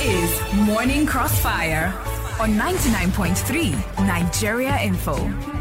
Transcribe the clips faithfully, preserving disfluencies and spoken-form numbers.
is Morning Crossfire on ninety-nine point three Nigeria Info.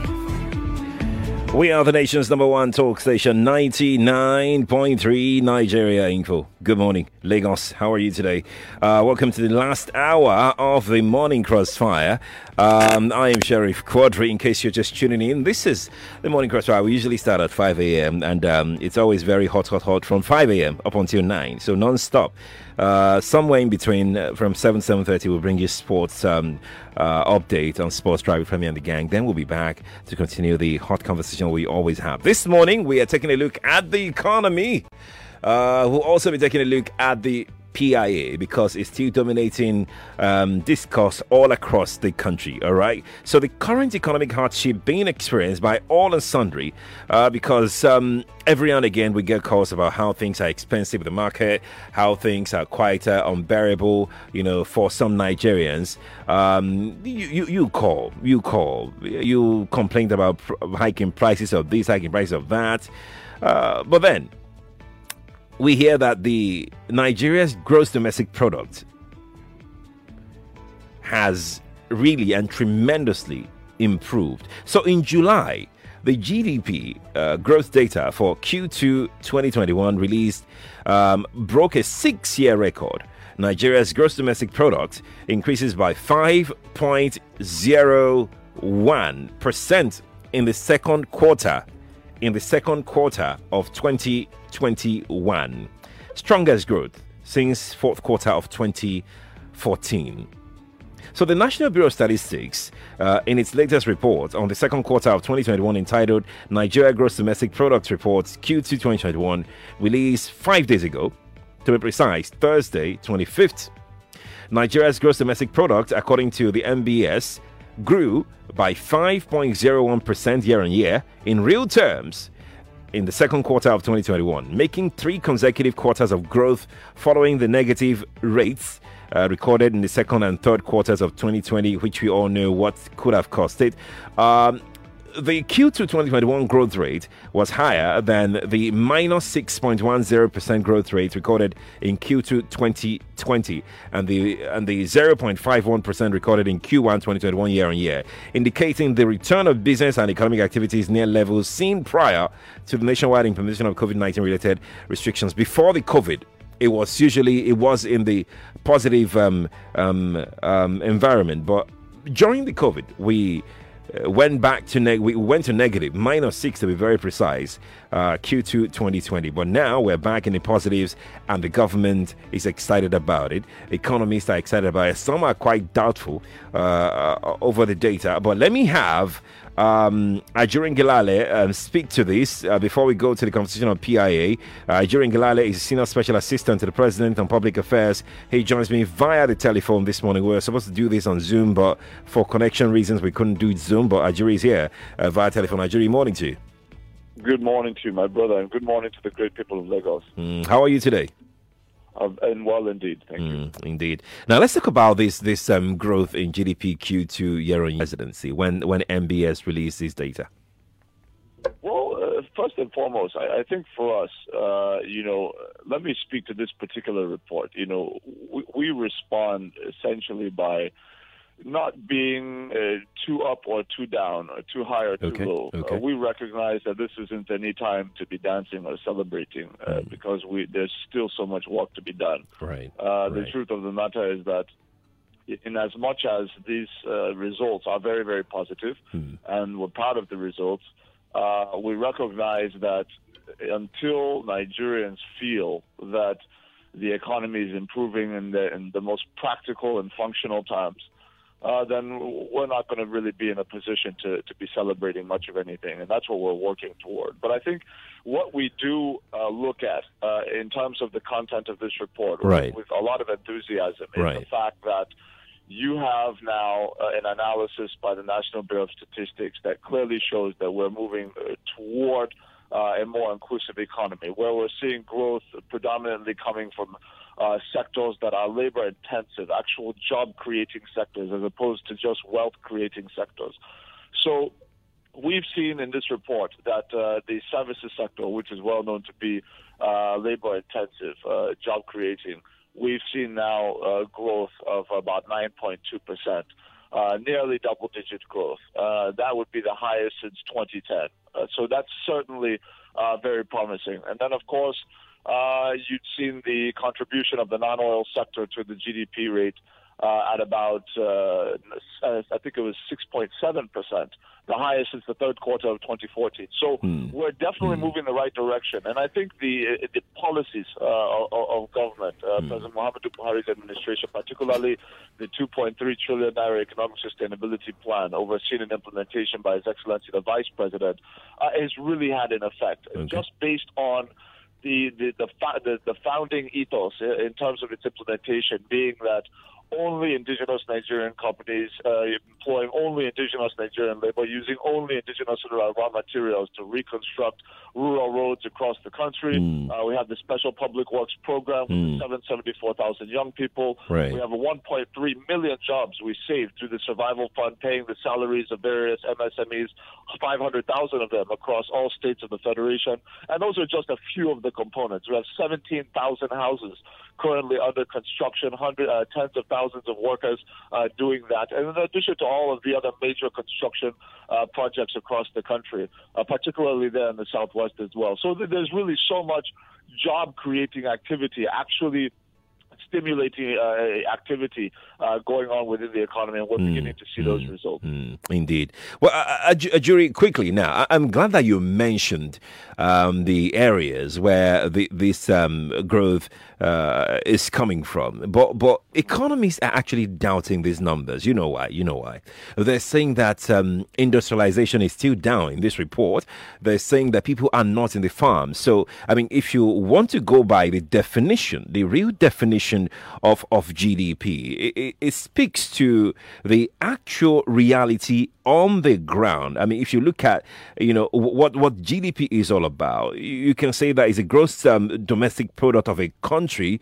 We are the nation's number one talk station, ninety-nine point three Nigeria Info. Good morning, Lagos. How are you today? Uh, welcome to the last hour of the Morning Crossfire. Um, I am Sheriff Quadri. In case you're just tuning in, this is the Morning Crossfire. We usually start at five a.m. and um, it's always very hot, hot, hot from five a.m. up until nine, so non-stop. Uh, somewhere in between, uh, from seven, seven thirty, we'll bring you sports um, uh, update on Sports Drive with Premier and the gang. Then we'll be back to continue the hot conversation we always have. This morning, we are taking a look at the economy. Uh, we'll also be taking a look at the P I A because it's still dominating um, discourse all across the country, all right? So the current economic hardship being experienced by all and sundry uh, because um, every now and again we get calls about how things are expensive in the market, how things are quite uh, unbearable, you know, for some Nigerians. Um, you, you, you call, you call, you complained about pr- hiking prices of this, hiking prices of that. Uh, but then, we hear that the Nigeria's gross domestic product has really and tremendously improved. So in July, the G D P uh, growth data for Q two twenty twenty-one released um, broke a six-year record. Nigeria's gross domestic product increases by five point zero one percent in the second quarter in the second quarter of twenty twenty-one. Strongest growth since fourth quarter of twenty fourteen. So the National Bureau of Statistics, uh, in its latest report on the second quarter of twenty twenty-one entitled Nigeria Gross Domestic Product Report Q two twenty twenty-one, released five days ago, to be precise, Thursday, twenty-fifth. Nigeria's gross domestic product, according to the N B S, grew by five point zero one percent year on year in real terms in the second quarter of twenty twenty-one, making three consecutive quarters of growth following the negative rates uh, recorded in the second and third quarters of twenty twenty, which we all know what could have cost it. Um, The Q two twenty twenty-one growth rate was higher than the minus six point one zero percent growth rate recorded in Q two twenty twenty and the and the zero point five one percent recorded in Q one twenty twenty-one year on year, indicating the return of business and economic activities near levels seen prior to the nationwide implementation of COVID nineteen related restrictions. Before the COVID, it was usually it was in the positive um, um, um, environment, but during the COVID, we Uh, went back to neg- we went to negative minus six to be very precise, uh, Q two twenty twenty. But now we're back in the positives, and the government is excited about it. Economists are excited about it. Some are quite doubtful uh, uh, over the data. But let me have um, Ajurin Gilale um, speak to this uh, before we go to the conversation on P I A. Uh, Ajurin Gilale is a senior special assistant to the president on public affairs. He joins me via the telephone this morning. We were supposed to do this on Zoom, but for connection reasons, we couldn't do Zoom. But Ajuri is here uh, via telephone. Ajuri, morning to you. Good morning to you, my brother, and good morning to the great people of Lagos. Mm, how are you today? Um, and well, indeed. Thank mm, you. Indeed. Now, let's talk about this this um, growth in G D P Q two year-on-year residency when, when N B S released this data. Well, uh, first and foremost, I, I think for us, uh, you know, let me speak to this particular report. You know, we, we respond essentially by not being uh, too up or too down, or too high or too okay. low. Okay. Uh, we recognize that this isn't any time to be dancing or celebrating uh, mm. because we there's still so much work to be done. Right. Uh, right. The truth of the matter is that in as much as these uh, results are very, very positive, mm. and we're proud of the results, uh, we recognize that until Nigerians feel that the economy is improving in the, in the most practical and functional terms, Uh, then we're not going to really be in a position to, to be celebrating much of anything, and that's what we're working toward. But I think what we do uh, look at uh, in terms of the content of this report right. with, with a lot of enthusiasm is right. the fact that you have now uh, an analysis by the National Bureau of Statistics that clearly shows that we're moving uh, toward uh, a more inclusive economy, where we're seeing growth predominantly coming from Uh, sectors that are labor intensive, actual job creating sectors, as opposed to just wealth creating sectors. So we've seen in this report that uh, the services sector, which is well known to be uh, labor intensive, uh, job creating, we've seen now uh, growth of about nine point two percent, uh, nearly double-digit growth. Uh, that would be the highest since twenty ten. Uh, so that's certainly uh, very promising. And then, of course, uh, you'd seen the contribution of the non-oil sector to the G D P rate uh, at about, uh, I think it was six point seven percent. The highest since the third quarter of twenty fourteen. So mm. we're definitely mm. moving in the right direction. And I think the the policies uh, of, of government, uh, mm. President Muhammadu Buhari's administration, particularly the two point three trillion naira economic sustainability plan overseen in implementation by His Excellency the Vice President, uh, has really had an effect. Okay. Just based on the the, the, the, the founding ethos in terms of its implementation being that only indigenous Nigerian companies uh, employing only indigenous Nigerian labor, using only indigenous raw materials to reconstruct rural roads across the country. Mm. Uh, we have the Special Public Works Program with mm. seven hundred seventy-four thousand young people. Right. We have a one point three million jobs we saved through the Survival Fund, paying the salaries of various M S M Es, five hundred thousand of them across all states of the Federation. And those are just a few of the components. We have seventeen thousand houses currently under construction, hundred, uh, tens of thousands of workers uh, doing that. And in addition to all of the other major construction uh, projects across the country, uh, particularly there in the Southwest as well. So th- there's really so much job-creating activity actually stimulating uh, activity uh, going on within the economy, and we're mm, beginning to see mm, those results. Mm, indeed. Well, uh, Ajuri, quickly now, I- I'm glad that you mentioned um, the areas where the, this um, growth uh, is coming from. But but economists are actually doubting these numbers. You know why? You know why? They're saying that um, industrialization is still down in this report. They're saying that people are not in the farms. So, I mean, if you want to go by the definition, the real definition of, of G D P, it, it speaks to the actual reality on the ground. I mean, if you look at, you know, what, what G D P is all about, you can say that it's a gross um, domestic product of a country.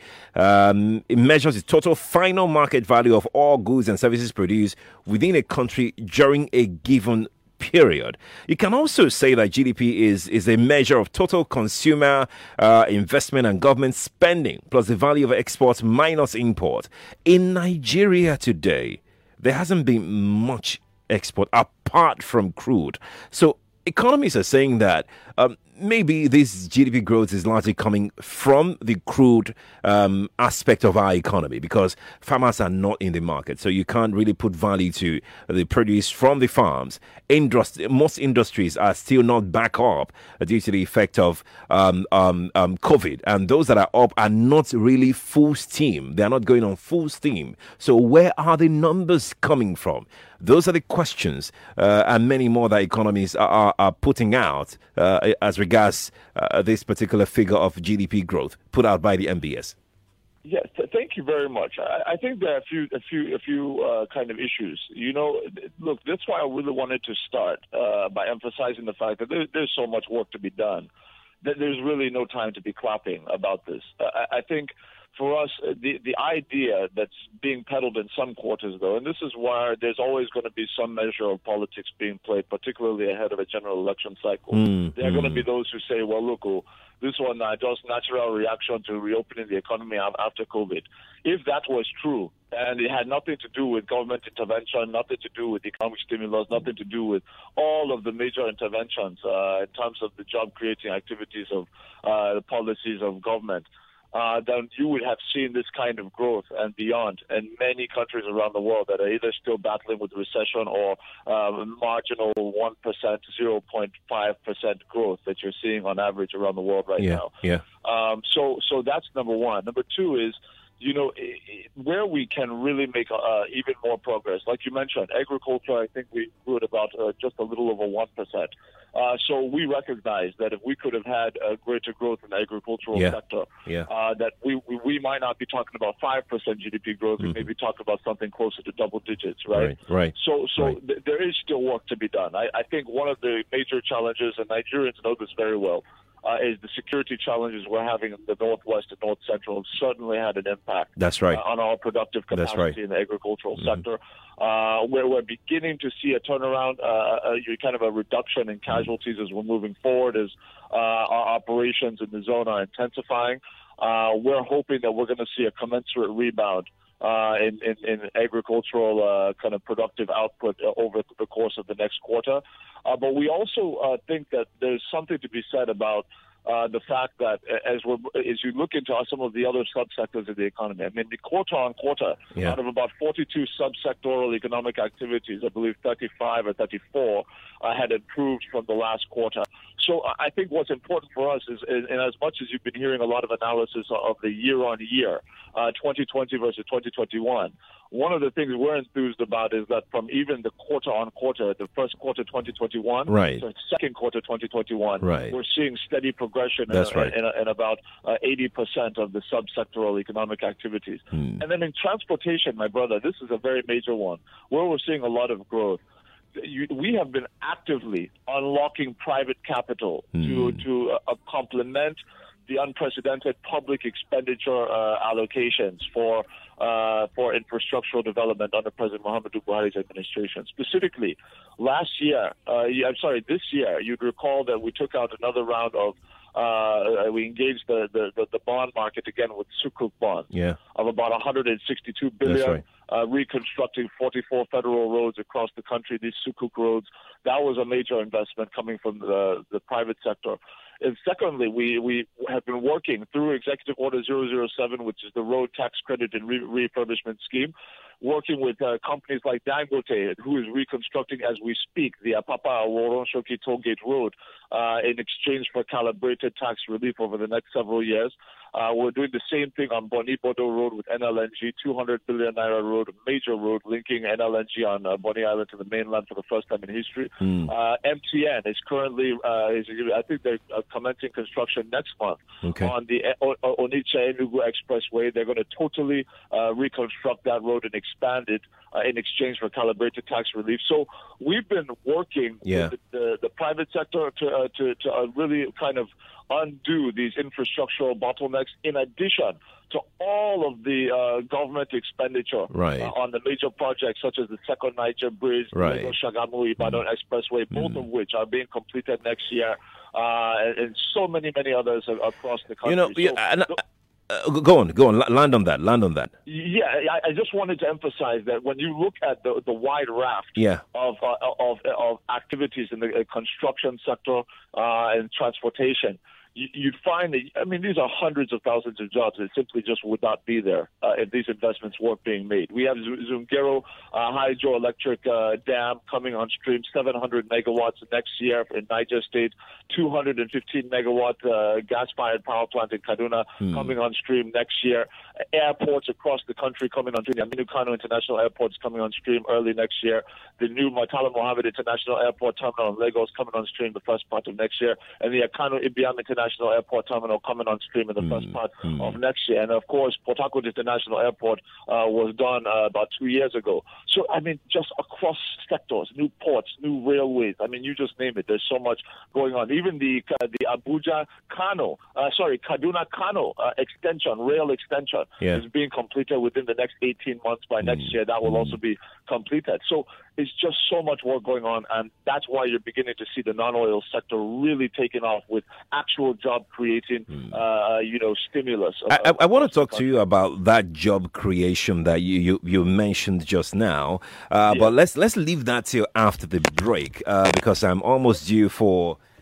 Um, it measures the total final market value of all goods and services produced within a country during a given period. You can also say that G D P is, is a measure of total consumer uh, investment and government spending, plus the value of exports minus import. In Nigeria today, there hasn't been much export apart from crude. So economists are saying that um, maybe this G D P growth is largely coming from the crude um, aspect of our economy, because farmers are not in the market. So you can't really put value to the produce from the farms. Industri- most industries are still not back up due to the effect of um, um, um, COVID. And those that are up are not really full steam. They are not going on full steam. So where are the numbers coming from? Those are the questions uh, and many more that economists are, are, are putting out uh, as regards uh, this particular figure of G D P growth put out by the M B S. Yes, thank you very much. I, I think there are a few, a few, a few uh, kind of issues. You know, look, that's why I really wanted to start uh, by emphasizing the fact that there, there's so much work to be done. That there's really no time to be clapping about this. Uh, I, I think. For us, the, the idea that's being peddled in some quarters, though, and this is why there's always going to be some measure of politics being played, particularly ahead of a general election cycle. Mm, there are mm. going to be those who say, well, look, oh, this one uh, just natural reaction to reopening the economy after COVID. If that was true, and it had nothing to do with government intervention, nothing to do with economic stimulus, nothing to do with all of the major interventions uh, in terms of the job-creating activities of uh, the policies of government, Uh, then you would have seen this kind of growth and beyond in many countries around the world that are either still battling with recession or um, marginal one percent, zero point five percent growth that you're seeing on average around the world right yeah, now. Yeah. Um, so, so that's number one. Number two is, you know, where we can really make uh, even more progress. Like you mentioned, agriculture, I think we grew at about uh, just a little over one percent. Uh, so we recognize that if we could have had a greater growth in the agricultural yeah. sector, yeah. Uh, that we, we we might not be talking about five percent G D P growth, mm-hmm. we may be talking about something closer to double digits, right? Right, right. So so right. Th- there is still work to be done. I, I think one of the major challenges, and Nigerians know this very well, Uh, is the security challenges we're having in the Northwest and North Central have certainly had an impact That's right. uh, on our productive capacity That's right. in the agricultural mm-hmm. sector, uh, where we're beginning to see a turnaround, uh, a, kind of a reduction in casualties as we're moving forward, as uh, our operations in the zone are intensifying. uh, we're hoping that we're going to see a commensurate rebound uh, in, in, in agricultural uh, kind of productive output over the course of the next quarter. Uh, but we also uh, think that there's something to be said about Uh, the fact that as we as you look into some of the other subsectors of the economy, I mean, the quarter on quarter, yeah. out of about forty-two subsectoral economic activities, I believe thirty-five or thirty-four uh, had improved from the last quarter. So I think what's important for us is, is, and as much as you've been hearing a lot of analysis of the year on year, uh, twenty twenty versus twenty twenty-one, one of the things we're enthused about is that from even the quarter on quarter, the first quarter twenty twenty-one, right. to second quarter twenty twenty-one, right. we're seeing steady progression in, That's right. in, in about uh, eighty percent of the subsectoral economic activities. Hmm. And then in transportation, my brother, this is a very major one, where we're seeing a lot of growth. You, we have been actively unlocking private capital hmm. to, to uh, complement the unprecedented public expenditure uh, allocations for uh, for infrastructural development under President Muhammadu Buhari's administration. Specifically, last year, uh, I'm sorry, this year, you'd recall that we took out another round of Uh, we engaged the, the, the, the bond market again with Sukuk bonds yeah. of about one hundred sixty-two billion dollars, right. uh, reconstructing forty-four federal roads across the country, these Sukuk roads. That was a major investment coming from the, the private sector. And secondly, we, we have been working through Executive Order zero zero seven, which is the road tax credit and re- refurbishment scheme, working with uh, companies like Dangote, who is reconstructing as we speak the Apapa Aworon-Shoki Tollgate Road uh, in exchange for calibrated tax relief over the next several years. Uh, we're doing the same thing on Boni Bodo Road with N L N G, two hundred billion naira road, a major road linking N L N G on uh, Boni Island to the mainland for the first time in history. Mm. Uh, M T N is currently, uh, is, I think they're uh, commencing construction next month okay. on the o- o- Onitsha-Enugu Expressway. They're going to totally uh, reconstruct that road and expand it uh, in exchange for calibrated tax relief. So we've been working yeah. with the, the, the private sector to, uh, to, to uh, really kind of undo these infrastructural bottlenecks in addition to all of the uh, government expenditure right. uh, on the major projects such as the Second Niger Bridge, right. the Shagamu Ibadan mm. Expressway, both mm. of which are being completed next year, uh, and, and so many, many others across the country. You know, so, yeah, and, uh, go on, go on, land on that, land on that. Yeah, I, I just wanted to emphasize that when you look at the, the wide raft yeah. of, uh, of of activities in the construction sector uh, and transportation, you'd find that, I mean, these are hundreds of thousands of jobs that simply just would not be there uh, if these investments weren't being made. We have Zungero uh, hydroelectric uh, dam coming on stream, seven hundred megawatts next year in Niger State, two hundred fifteen megawatt uh, gas-fired power plant in Kaduna hmm. coming on stream next year. Airports across the country coming on stream. The Aminu Kano International Airport is coming on stream early next year. The new Murtala Mohammed International Airport terminal in Lagos coming on stream the first part of next year. And the Akano Ibiam International Airport terminal coming on stream in the mm, first part mm. of next year. And of course, Port Harcourt International Airport uh, was done uh, about two years ago. So, I mean, just across sectors, new ports, new railways. I mean, you just name it. There's so much going on. Even the uh, the Abuja Kano, uh, sorry, Kaduna Kano uh, extension, rail extension yeah. is being completed within the next eighteen months. By mm. next year, that will mm. also be completed. So it's just so much work going on. And that's why you're beginning to see the non-oil sector really taking off with actual job creating, mm. uh, you know, stimulus. I, I, I want to talk to you about that job creation that you, you, you mentioned just now. Uh, yeah. But let's let's leave that till after the break uh, because I'm almost due for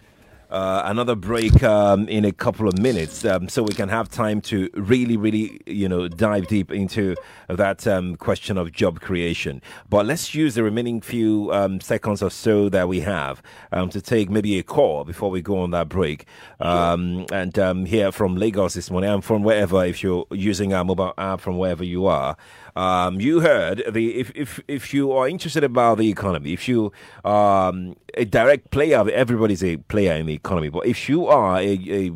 uh, another break um, in a couple of minutes, um, so we can have time to really, really, you know, dive deep into that um, question of job creation. But let's use the remaining few um, seconds or so that we have um, to take maybe a call before we go on that break. Um, and um, here from Lagos this morning, I'm from wherever, if you're using our mobile app from wherever you are. Um, you heard the if, if if you are interested about the economy, if you um a direct player, everybody's a player in the economy, but if you are a, a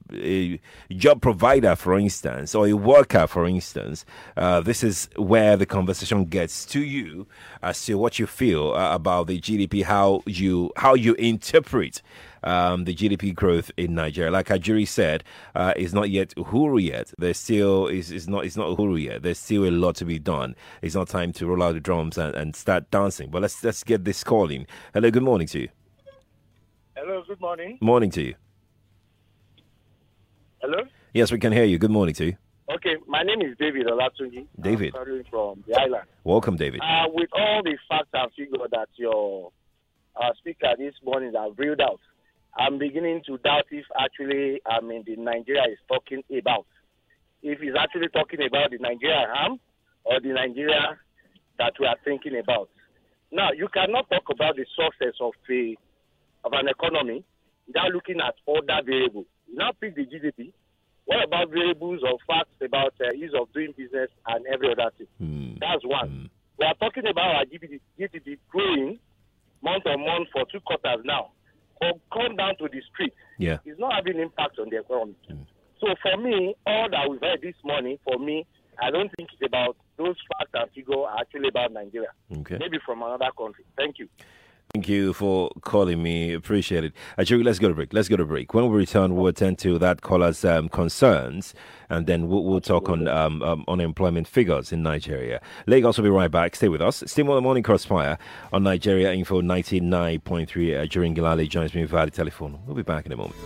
a job provider, for instance, or a worker, for instance, uh, this is where the conversation gets to you as to what you feel uh, about the G D P, how you how you interpret um, the G D P growth in Nigeria. Like Ajuri said, uh, it's not yet uhuru yet. There's still is it's not it's not uhuru yet. There's still a lot to be done. It's not time to roll out the drums and, and start dancing. But let's let's get this call in. Hello, good morning to you. Hello, good morning. Morning to you. Hello? Yes, we can hear you. Good morning to you. Okay, my name is David Olatunji. David. I'm calling from the island. Welcome, David. Uh, with all the facts and figures that your uh, speaker this morning have reeled out, I'm beginning to doubt if actually, I mean, the Nigeria is talking about. If he's actually talking about the Nigeria harm or the Nigeria that we are thinking about. Now, you cannot talk about the success of the of an economy without looking at other variables. You now pick the G D P. What about variables or facts about uh, ease of doing business and every other thing? Mm. That's one. Mm. We are talking about our G D P growing month on month for two quarters now. Or come down to the street. Yeah. It's not having impact on the economy. Mm. So for me, all that we've heard this morning, for me, I don't think it's about those facts and figures are actually about Nigeria. Okay. Maybe from another country. Thank you. Thank you for calling me. Appreciate it. Ajuri, let's go to break. Let's go to break. When we return, we'll attend to that caller's um, concerns, and then we'll, we'll talk on um, um, unemployment figures in Nigeria. Lagos will be right back. Stay with us. Still more the morning crossfire on Nigeria Info ninety-nine point three. Ajuri Ngilale joins me via the telephone. We'll be back in a moment.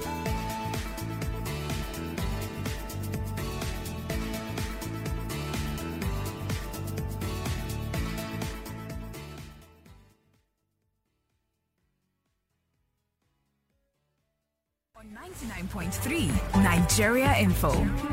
ninety-nine point three Nigeria Info.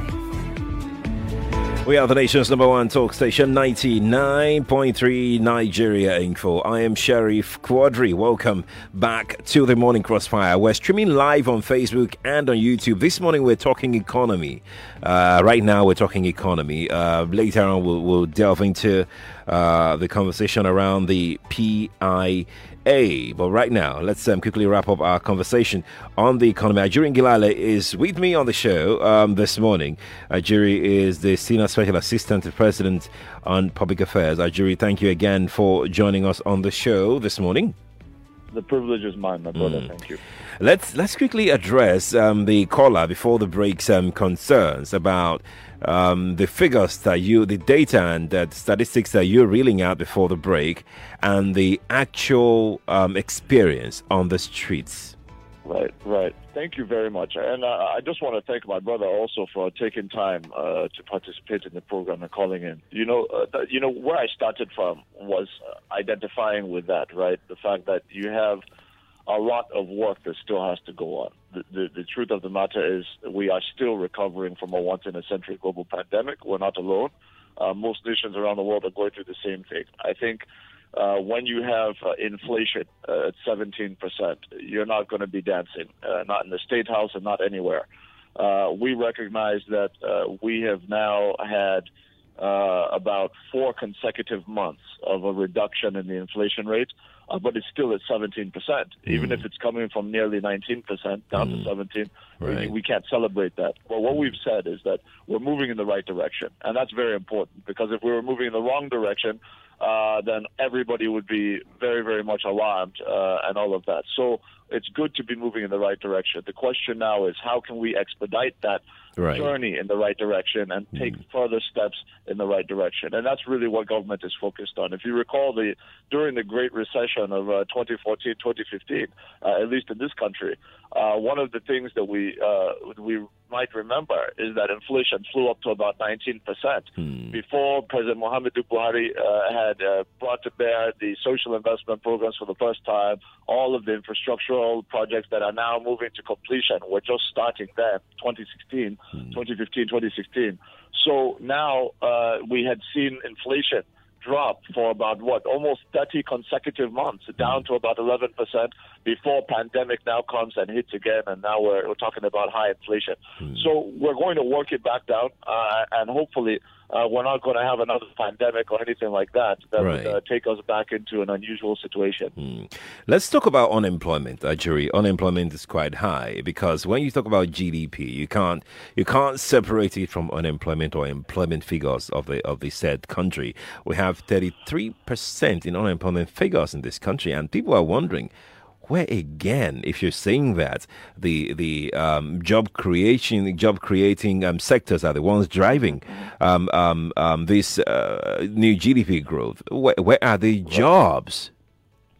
We are the nation's number one talk station, ninety-nine point three Nigeria Info. I am Sheriff Quadri. Welcome back to the Morning Crossfire. We're streaming live on Facebook and on YouTube. This morning we're talking economy. Uh, right now we're talking economy. Uh, later on we'll, we'll delve into uh, the conversation around the P I A. But right now, let's um, quickly wrap up our conversation on the economy. Ajuri Ngilale is with me on the show um, this morning. Ajuri is the Senior Special Assistant to the President on Public Affairs. Ajuri, thank you again for joining us on the show this morning. The privilege is mine, my brother. Mm. Thank you. Let's let's quickly address um, the caller before the break's um, concerns about um, the figures that you, the data and uh, statistics that you're reeling out before the break, and the actual um, experience on the streets. Right, right. Thank you very much. And uh, I just want to thank my brother also for taking time uh, to participate in the program and calling in. You know, uh, th- you know where I started from was uh, identifying with that, right? The fact that you have a lot of work that still has to go on. The, the, the truth of the matter is we are still recovering from a once-in-a-century global pandemic. We're not alone. Uh, most nations around the world are going through the same thing. I think uh, when you have uh, inflation uh, at seventeen percent, you're not going to be dancing, uh, not in the State House and not anywhere. Uh, we recognize that uh, we have now had uh, about four consecutive months of a reduction in the inflation rate. Uh, but it's still at seventeen percent. Mm. Even if it's coming from nearly nineteen percent down mm. to seventeen, right. we, we can't celebrate that. Well, what we've said is that we're moving in the right direction. And that's very important, because if we were moving in the wrong direction, uh, then everybody would be very, very much alarmed uh, and all of that. So it's good to be moving in the right direction. The question now is, how can we expedite that right. journey in the right direction and take mm. further steps in the right direction? And that's really what government is focused on. If you recall, the during the Great Recession of uh, twenty fourteen, twenty fifteen, uh, at least in this country, uh, one of the things that we uh, we might remember is that inflation flew up to about nineteen percent. Hmm. Before President Muhammadu Buhari uh, had uh, brought to bear the social investment programs for the first time, all of the infrastructural projects that are now moving to completion were just starting then, twenty sixteen, hmm. twenty fifteen, twenty sixteen. So now uh, we had seen inflation drop for about, what, almost thirty consecutive months, down to about eleven percent before pandemic now comes and hits again, and now we're, we're talking about high inflation. Mm. So we're going to work it back down, uh, and hopefully uh, we're not going to have another pandemic or anything like that that right. would uh, take us back into an unusual situation. Mm. Let's talk about unemployment, Ajuri. Unemployment is quite high, because when you talk about G D P, you can't you can't separate it from unemployment or employment figures of the of the said country. We have thirty-three percent in unemployment figures in this country, and people are wondering, where again, if you're saying that the the um, job creation, job creating um, sectors are the ones driving um, um, um, this uh, new G D P growth, where, where are the jobs?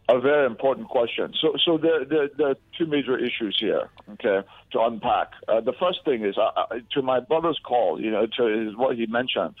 A very important question. So, so there, there, there are two major issues here, okay, to unpack. Uh, the first thing is, uh, to my brother's call, you know, to is what he mentioned,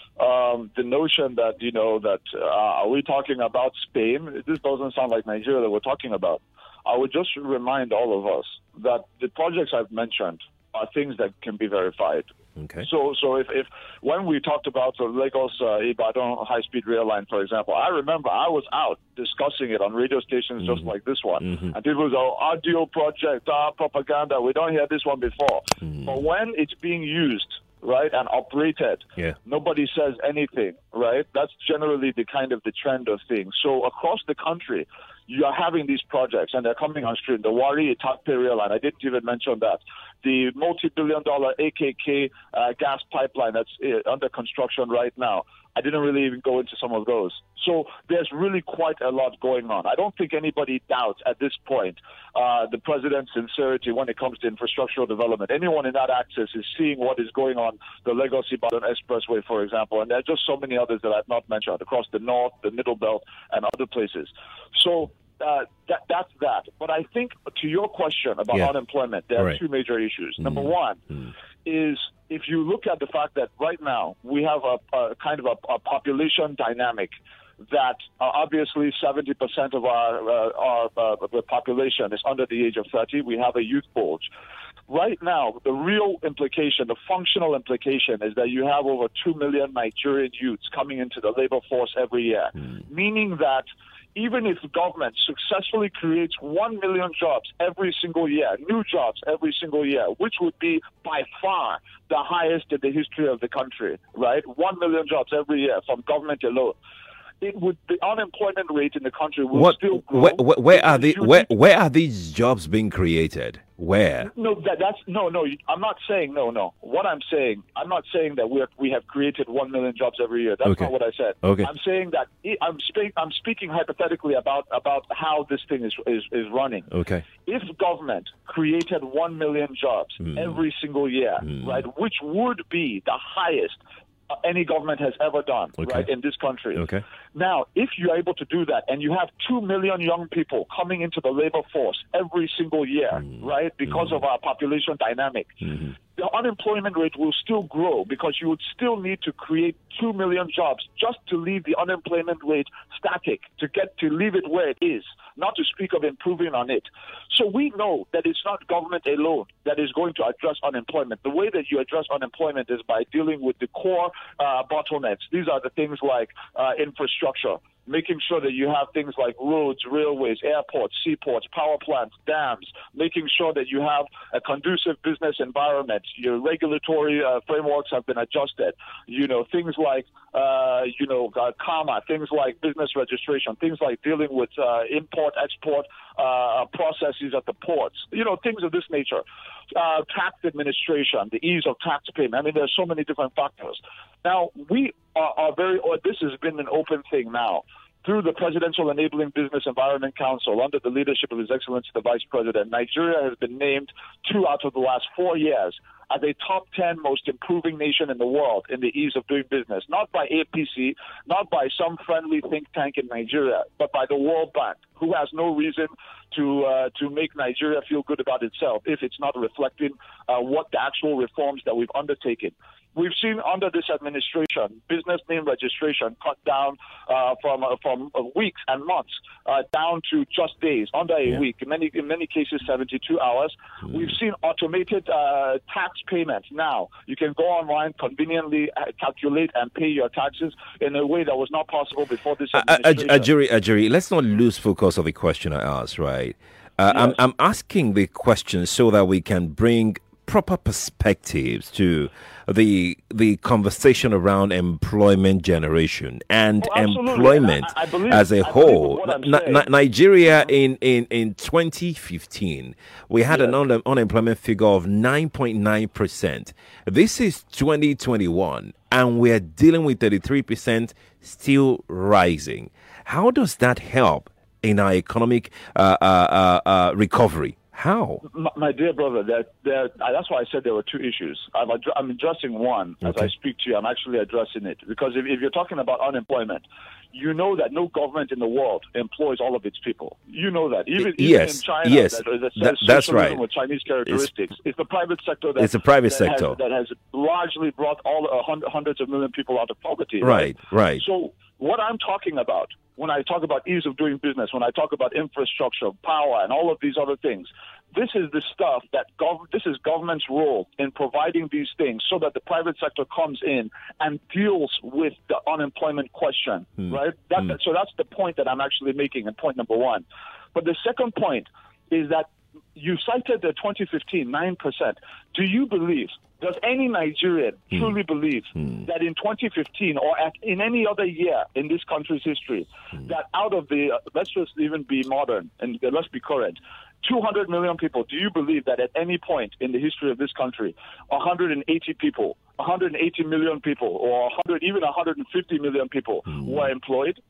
um, the notion that, you know, that uh, are we talking about Spain? This doesn't sound like Nigeria that we're talking about. I would just remind all of us that the projects I've mentioned are things that can be verified. Okay. So, so if, if when we talked about the Lagos uh, Ibadan high-speed rail line, for example, I remember I was out discussing it on radio stations mm-hmm. just like this one, mm-hmm. and people go, "Audio project, ah, propaganda." We don't hear this one before, mm-hmm. but when it's being used, right, and operated, yeah. nobody says anything, right? That's generally the kind of the trend of things. So across the country, you are having these projects, and they're coming on stream. The Wari Itakpe rail line, I didn't even mention that. The multi-billion dollar A K K uh, gas pipeline that's uh, under construction right now. I didn't really even go into some of those. So there's really quite a lot going on. I don't think anybody doubts at this point uh, the president's sincerity when it comes to infrastructural development. Anyone in that axis is seeing what is going on the Lagos-Ibadan Expressway, for example, and there are just so many others that I've not mentioned across the north, the middle belt, and other places. So uh, that, that's that. But I think to your question about yeah. unemployment, there are right. two major issues. Mm. Number one mm. is if you look at the fact that right now we have a, a kind of a, a population dynamic that uh, obviously seventy percent of our, uh, our uh, population is under the age of thirty. We have a youth bulge. Right now, the real implication, the functional implication is that you have over two million Nigerian youths coming into the labor force every year, mm. meaning that even if the government successfully creates one million jobs every single year, new jobs every single year, which would be by far the highest in the history of the country, right? one million jobs every year from government alone. It would the unemployment rate in the country will what, still grow. Where, where, where are the where where are these jobs being created? Where? No, that, that's no, no. I'm not saying no, no. What I'm saying, I'm not saying that we we have created one million jobs every year. That's okay. not what I said. Okay. I'm saying that I'm speaking. I'm speaking hypothetically about about how this thing is is, is running. Okay. If government created one million jobs mm. every single year, mm. right, which would be the highest any government has ever done, okay. right, in this country. Okay. Now, if you're able to do that and you have two million young people coming into the labor force every single year, mm. right, because mm. of our population dynamic, mm-hmm. the unemployment rate will still grow because you would still need to create two million jobs just to leave the unemployment rate static, to get to leave it where it is, not to speak of improving on it. So we know that it's not government alone that is going to address unemployment. The way that you address unemployment is by dealing with the core uh, bottlenecks. These are the things like uh, infrastructure, making sure that you have things like roads, railways, airports, seaports, power plants, dams, making sure that you have a conducive business environment. Your regulatory uh, frameworks have been adjusted. You know, things like, uh, you know, uh, CAMA, things like business registration, things like dealing with uh, import, export uh, processes at the ports, you know, things of this nature. Uh, tax administration, the ease of tax payment. I mean, there's so many different factors. Now, we are, are very, or this has been an open thing now. Through the Presidential Enabling Business Environment Council, under the leadership of His Excellency the Vice President, Nigeria has been named two out of the last four years as a top ten most improving nation in the world in the ease of doing business, not by A P C, not by some friendly think tank in Nigeria, but by the World Bank, who has no reason to uh, to make Nigeria feel good about itself if it's not reflecting uh, what the actual reforms that we've undertaken. We've seen under this administration business name registration cut down uh, from uh, from uh, weeks and months uh, down to just days, under a yeah. week. In many in many cases, seventy-two hours. Mm. We've seen automated uh, tax payments. Now you can go online, conveniently uh, calculate and pay your taxes in a way that was not possible before this administration. Uh, uh, Ajuri, Ajuri, let's not lose focus of the question I asked. Right, uh, yes. I'm I'm asking the question so that we can bring proper perspectives to the the conversation around employment generation and oh, employment I, I believe, as a I whole. N- N- Nigeria mm-hmm. in, in, in twenty fifteen, we had yes. an un- unemployment figure of nine point nine percent. This is twenty twenty-one, and we're dealing with thirty-three percent still rising. How does that help in our economic uh, uh, uh, uh, recovery? How? My, my dear brother, that that that's why I said there were two issues. I'm, addre- I'm addressing one as Okay. I speak to you. I'm actually addressing it because if, if you're talking about unemployment, you know that no government in the world employs all of its people. You know that. Even, even Yes, in China, yes, that, that that- says that's socialism right. with Chinese characteristics. It's, it's the private sector that It's the private that sector. has, that has largely brought all uh, hun- hundreds of million people out of poverty. Right, right. So what I'm talking about when I talk about ease of doing business, when I talk about infrastructure, power, and all of these other things, this is the stuff that gov- this is government's role in providing these things so that the private sector comes in and deals with the unemployment question, Hmm. right? That, that- so that's the point that I'm actually making, and point number one. But the second point is that you cited the twenty fifteen nine percent. Do you believe, does any Nigerian Hmm. truly believe that in twenty fifteen or at, in any other year in this country's history, Hmm. that out of the, uh, let's just even be modern and uh, let's be current, two hundred million people, do you believe that at any point in the history of this country, one hundred eighty people, one hundred eighty million people, or one hundred, even one hundred fifty million people were employed?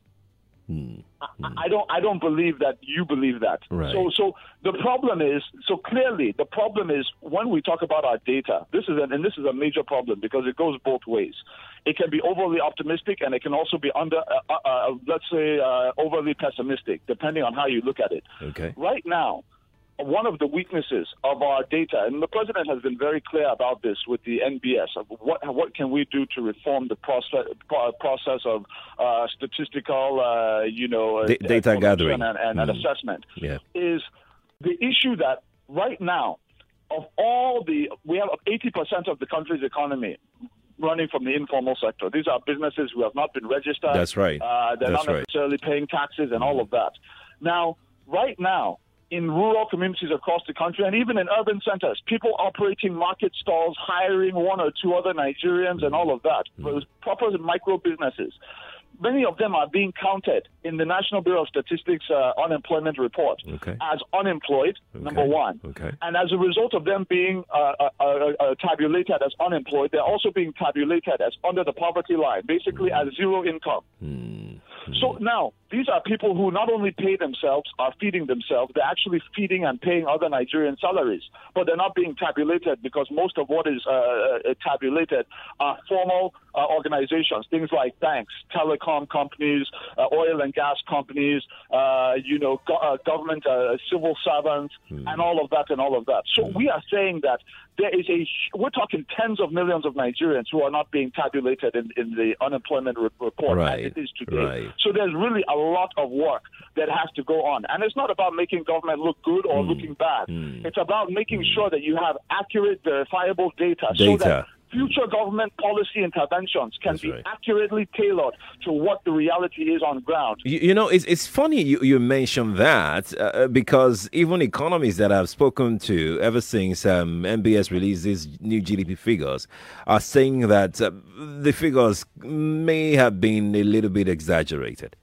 I, I don't. I don't believe that you believe that. Right. So, so the problem is. So clearly, the problem is when we talk about our data. This is an, and this is a major problem because it goes both ways. It can be overly optimistic, and it can also be under, uh, uh, uh, let's say, uh, overly pessimistic, depending on how you look at it. Okay. Right now, one of the weaknesses of our data, and the president has been very clear about this with the N B S, of what what can we do to reform the process process of uh, statistical, uh, you know, Da- data collection gathering and, and, and Mm. assessment. Yeah. Is the issue that right now, of all the, we have eighty percent of the country's economy running from the informal sector. These are businesses who have not been registered. That's right. Uh, they're That's not right. necessarily paying taxes and all of that. Now, right now, in rural communities across the country and even in urban centers, people operating market stalls, hiring one or two other Nigerians and all of that, mm. proper micro businesses. Many of them are being counted in the National Bureau of Statistics uh, unemployment report Okay. as unemployed, Okay. number one. Okay. And as a result of them being uh, uh, uh, uh, tabulated as unemployed, they're also being tabulated as under the poverty line, basically mm. as zero income. Mm. So now, these are people who not only pay themselves, are feeding themselves, they're actually feeding and paying other Nigerian salaries, but they're not being tabulated because most of what is uh, uh, tabulated are formal uh, organizations, things like banks, telecom companies, uh, oil and gas companies, uh, you know, go- uh, government, uh, civil servants, mm. and all of that and all of that. So mm. we are saying that there is a, we're talking tens of millions of Nigerians who are not being tabulated in, in the unemployment re- report Right. as it is today. Right. So there's really a lot of work that has to go on. And it's not about making government look good or Mm. looking bad. Mm. It's about making Mm. sure that you have accurate, verifiable data, Data. so that future government policy interventions can That's be right. accurately tailored to what the reality is on ground. You, you know, it's it's funny you, you mentioned that uh, because even economists that I've spoken to ever since um, N B S released these new G D P figures are saying that uh, the figures may have been a little bit exaggerated.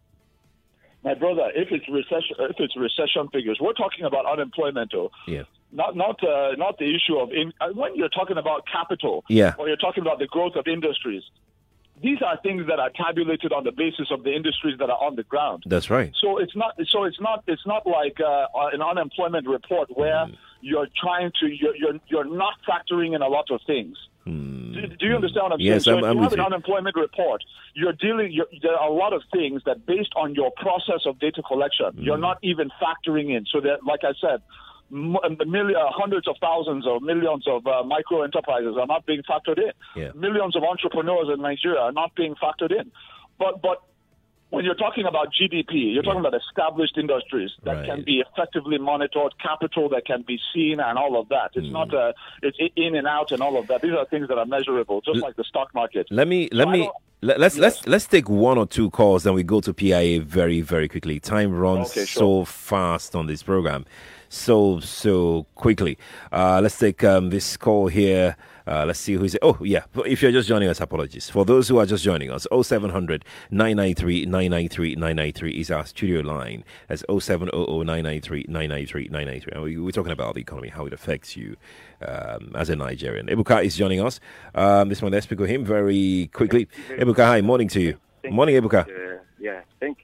My brother, if it's recession, if it's recession figures, we're talking about unemployment, though. Yeah. Not not uh, not the issue of in, uh, when you're talking about capital, Yeah. or you're talking about the growth of industries. These are things that are tabulated on the basis of the industries that are on the ground. That's right. So it's not. So it's not. It's not like uh, an unemployment report where Mm. you're trying to. You're, you're you're not factoring in a lot of things. Mm. Do, do you understand what I'm Yes, saying? I'm- So I'm if you have with an you. unemployment report, you're dealing. You're, there are a lot of things that, based on your process of data collection, Mm. you're not even factoring in. So that, like I said, m- a million, uh, hundreds of thousands or millions of uh, micro enterprises are not being factored in. Yeah. Millions of entrepreneurs in Nigeria are not being factored in. But but when you're talking about G D P, you're talking Yeah. about established industries that Right. can be effectively monitored, capital that can be seen, and all of that. It's Mm. not uh, it's in and out and all of that. These are things that are measurable, just L- like the stock market. Let me let So I me don't- let, let's Yes. let's let's take one or two calls, then we go to P I A very very quickly. Time runs Okay, so sure. fast on this program, so so quickly. Uh, let's take um, this call here. Uh, let's see who's. Oh yeah, if you're just joining us, apologies. For those who are just joining us, oh seven hundred nine nine three nine nine three nine nine three is our studio line. That's oh seven hundred nine nine three nine nine three nine nine three. And we, we're talking about the economy, how it affects you um, as a Nigerian. Ebuka is joining us. Um, this one, let's speak with him very quickly. Ebuka, hi, morning to you. Thank Morning, you. Ebuka. Uh, yeah, thank you.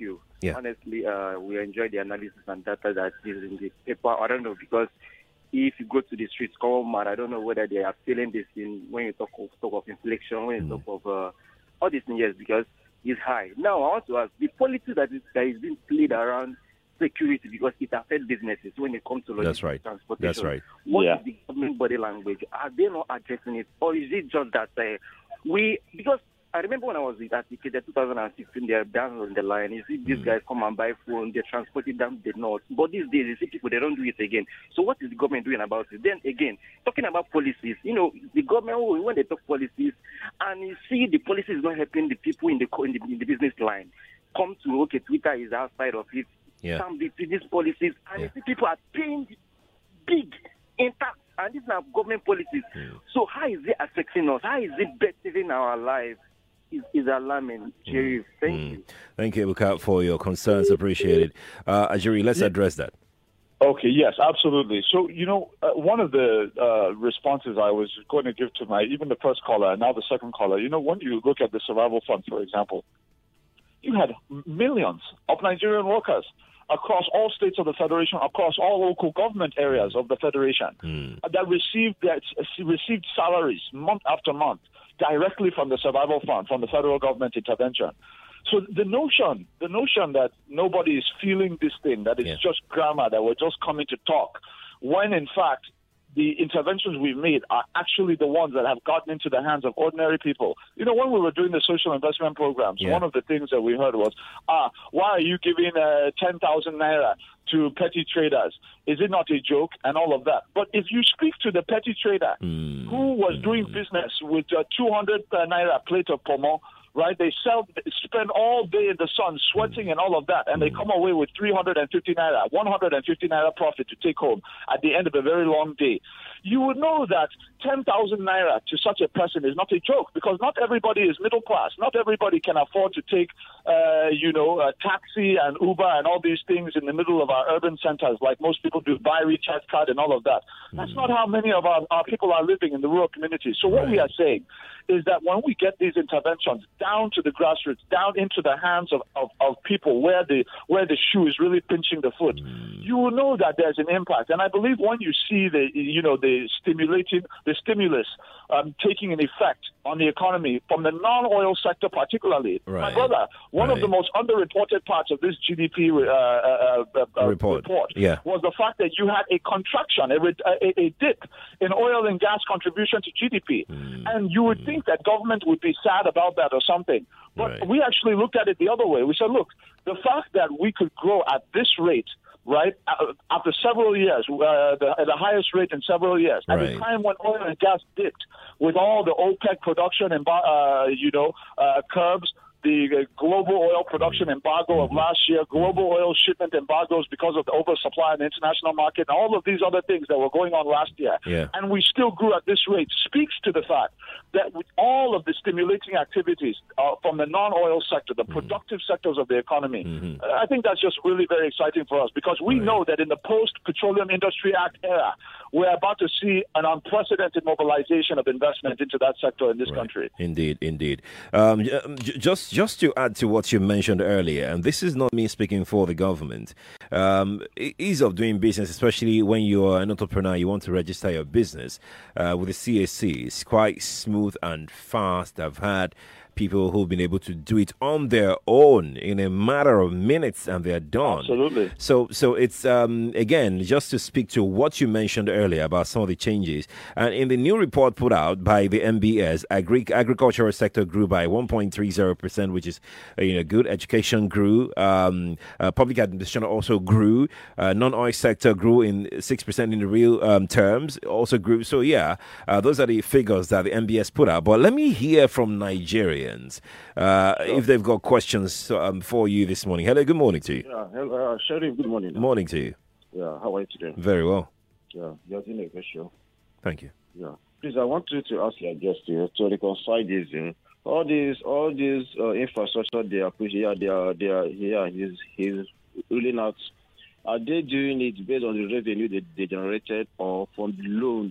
Yeah. Honestly, uh, we enjoy the analysis and data that is in the paper. I don't know, because if you go to the streets, come man, I don't know whether they are feeling this in when you talk of talk of inflation, when you mm. talk of uh, all these things, yes, because it's high. Now, I want to ask, the policy that is, that is being played around security, because it affects businesses when it comes to logistics, That's right. transportation. That's right. What yeah. is the government body language? Are they not addressing it? Or is it just that uh, we, because I remember when I was at the twenty sixteen, they're down on the line. You see these mm. guys come and buy phone, they transport it down the north. But these days, you see people, they don't do it again. So what is the government doing about it? Then again, talking about policies, you know, the government, when they talk policies, and you see the policies not helping the people in the, in the, in the business line, come to, okay, Twitter is outside of it. Yeah. Some these policies, and yeah. you see people are paying big in tax, and these are government policies. Mm. So how is it affecting us? How is it bettering our lives? Is, is alarming. Jerry, mm. thank mm. you. Thank you, Ebuka, for your concerns. Appreciated. Uh, Ajiri, let's yeah. address that. Okay, yes, absolutely. So, you know, uh, one of the uh, responses I was going to give to my, even the first caller and now the second caller, you know, when you look at the survival fund, for example, you had millions of Nigerian workers across all states of the Federation, across all local government areas of the Federation, mm. that received that received salaries month after month directly from the survival fund, from the federal government intervention. So the notion, the notion that nobody is feeling this thing, that it's yeah. just grammar, that we're just coming to talk, when in fact the interventions we've made are actually the ones that have gotten into the hands of ordinary people. You know, when we were doing the social investment programs, yeah. one of the things that we heard was, ah, why are you giving uh, ten thousand naira to petty traders? Is it not a joke? And all of that. But if you speak to the petty trader mm. who was mm. doing business with a two hundred naira plate of pomo, right? They sell, spend all day in the sun, sweating and all of that, and they come away with three hundred fifty naira, one hundred fifty naira profit to take home at the end of a very long day. You would know that ten thousand naira to such a person is not a joke, because not everybody is middle class. Not everybody can afford to take, uh, you know, a taxi and Uber and all these things in the middle of our urban centers like most people do, buy recharge card and all of that. That's mm. not how many of our, our people are living in the rural communities. So what right. we are saying is that when we get these interventions down to the grassroots, down into the hands of, of, of people where the where the shoe is really pinching the foot, mm. you will know that there's an impact. And I believe when you see the you know the stimulating the stimulus um, taking an effect on the economy from the non-oil sector particularly, right. my brother, one right. of the most underreported parts of this G D P uh, uh, uh, report, report yeah. was the fact that you had a contraction, a, a, a dip in oil and gas contribution to G D P, mm. and you would mm. think that government would be sad about that or something. But right. we actually looked at it the other way. We said, look, the fact that we could grow at this rate, right, after several years, uh, the, at the highest rate in several years, at right. a time when oil and gas dipped with all the OPEC production and, uh, you know, uh, curbs, the global oil production embargo of last year, global oil shipment embargoes because of the oversupply in the international market, and all of these other things that were going on last year. Yeah. And we still grew at this rate, speaks to the fact that with all of the stimulating activities uh, from the non-oil sector, the productive mm-hmm. sectors of the economy, mm-hmm. uh, I think that's just really very exciting for us, because we right. know that in the Post-Petroleum Industry Act era, we're about to see an unprecedented mobilization of investment into that sector in this right. country. Indeed, indeed. Um, just Just to add to what you mentioned earlier, and this is not me speaking for the government, um, ease of doing business, especially when you're an entrepreneur, you want to register your business uh, with the C A C, is quite smooth and fast. I've had people who've been able to do it on their own in a matter of minutes, and they're done. Absolutely. So, so it's um, again just to speak to what you mentioned earlier about some of the changes. And in the new report put out by the M B S, agri- agricultural sector grew by one point three zero percent, which is uh, you know good. Education grew. Um, uh, public administration also grew. Uh, non-oil sector grew in six percent in the real um, terms. Also grew. So yeah, uh, those are the figures that the M B S put out. But let me hear from Nigeria. Uh, sure. If they've got questions um, for you this morning. Hello, good morning to you. Yeah, hello, uh, Sheriff, good morning. Morning to you. Yeah, how are you today? Very well. Yeah, you're doing a good show. Thank you. Yeah, please, I want you to ask your guest here to reconcile this. Uh, all these, all these uh, infrastructure they are pushing. Yeah, they are, they are. Yeah, he's he's ruling out. Are they doing it based on the revenue that they generated, or from the loan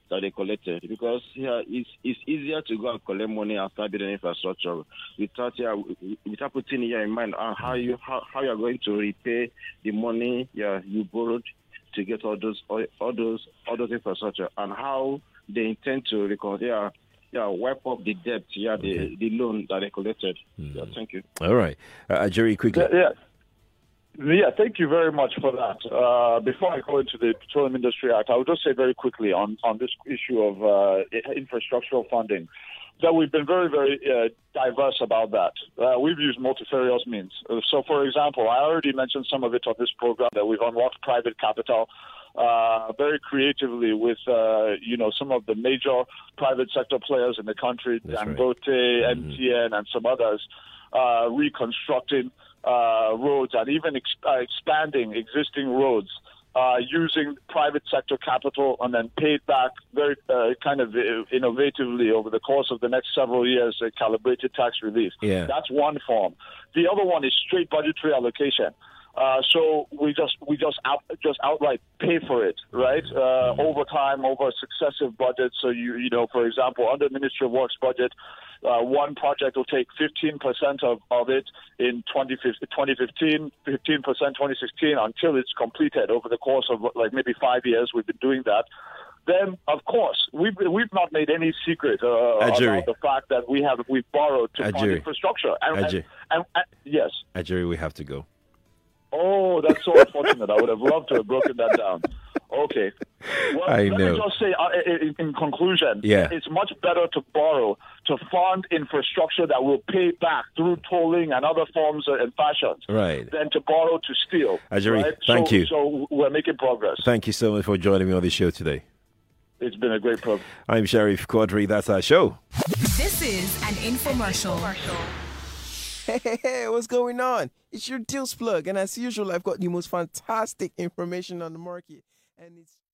that they collected, because yeah, it's it's easier to go and collect money and start building infrastructure without yeah, without putting yeah, in mind uh, how you how, how you are going to repay the money yeah you borrowed to get all those all, all those all those infrastructure, and how they intend to recover yeah, yeah wipe up the debt yeah the, okay. the loan that they collected. Mm. Yeah, thank you. All right, uh, Jerry, quickly. Yeah, yeah. Yeah, thank you very much for that. Uh, before I go into the Petroleum Industry Act, I would just say very quickly on, on this issue of uh, infrastructural funding that we've been very, very uh, diverse about that. Uh, we've used multifarious means. Uh, so, for example, I already mentioned some of it on this program, that we've unlocked private capital uh, very creatively with, uh, you know, some of the major private sector players in the country, Dangote, right. M T N, mm-hmm. and some others, uh, reconstructing Uh, roads and even ex- uh, expanding existing roads uh, using private sector capital and then paid back very uh, kind of innovatively over the course of the next several years, a calibrated tax relief. Yeah. That's one form. The other one is straight budgetary allocation. Uh, so we just we just out, just outright pay for it, right? Uh, over time, over successive budgets. So you you know, for example, under Ministry of Works budget, uh, one project will take fifteen percent of, of it in twenty fifteen, fifteen percent twenty sixteen, until it's completed over the course of like maybe five years. We've been doing that. Then, of course, we've we've not made any secret uh, about the fact that we have we've borrowed to fund infrastructure. And, and, and, and yes, Ajiri, we have to go. Oh, that's so unfortunate. I would have loved to have broken that down. Okay. Well, I let know. me just say, uh, in, in conclusion, yeah. it's much better to borrow to fund infrastructure that will pay back through tolling and other forms and fashions, right, than to borrow to steal. Ajiri, right? thank so, you. So we're making progress. Thank you so much for joining me on the show today. It's been a great program. I'm Sharif Quadri. That's our show. This is an infomercial. Hey, hey, hey, what's going on? It's your Deals Plug, and as usual, I've got the most fantastic information on the market, and it's